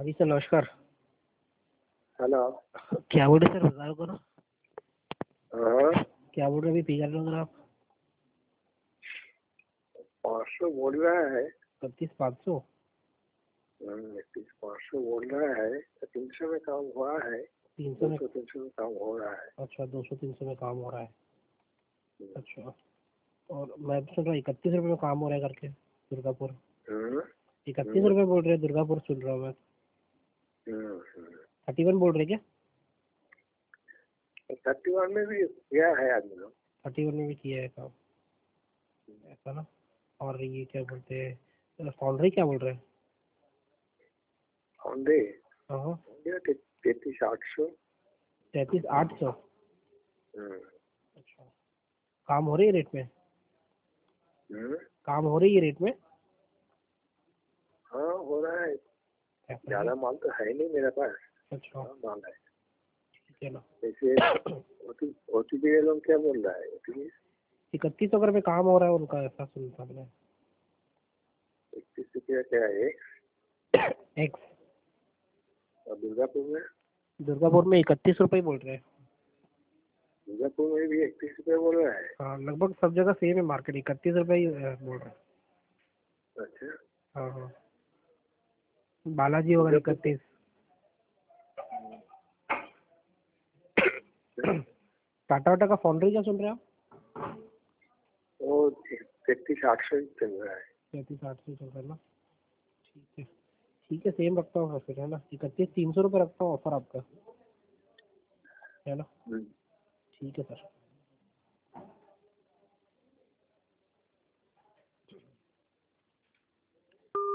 हाँ जी सर, नमस्कार। हेलो। क्या बोल रहे सर, बता दो करो। हाँ, क्या बोल रहे, अभी पी कर रहे हो सर आप? 500 बोल रहा है। 32,500? 500 बोल रहा है, 300 में काम हुआ है। 300 में? 200-300 में काम हो रहा है। अच्छा, 200-300 में काम हो रहा है। अच्छा, और मैं तो सुन रहा 31 रुपये में काम हो रहा है करके दुर्गापुर। 31 रुपये बोल रहे हैं, दुर्गापुर सुन रहा हूँ मैं। 31 बोल रहे क्या? 31 में भी गया है आदमी लोग। 31 में भी किया है काम, ऐसा ना। और ये क्या बोलते हैं, फाउंड्री क्या बोल रहे हैं? होंडे हाँ, 33,800। 33,800। अच्छा, काम हो रही है रेट में? काम हो रही है रेट में? हाँ, हो रहा है। ऐसा है? ज्यादा माल तो है नहीं मेरे पास। अच्छा, माल है। ठीक है ना। जैसे OTP लोग क्या बोल रहा है? 31 अगर में काम हो रहा है उनका, ऐसा सुनता मैंने। 31 रुपया क्या है? एक्स। और दुर्गापुर में? दुर्गापुर में 31 रुपये बोल रहे हैं। दुर्गापुर में भी 31 रुपया बोल रहा है। हाँ, लगभग सब जगह सेम है मार्केट, 31 रुपये ही बोल रहे हैं। अच्छा, हाँ हाँ, बालाजी वगैरह दुर्गापुर 31। टाटा वाटा का फाउंड्री क्या सुन रहे हैं आप? वो 33,800 चल रहा है। 33,800 चल रहा है ना। ठीक है, ठीक है, सेम रखता हूँ फिर, है ना। 31,300 रुपये रखता हूँ ऑफर आपका, है ना। ठीक है सर।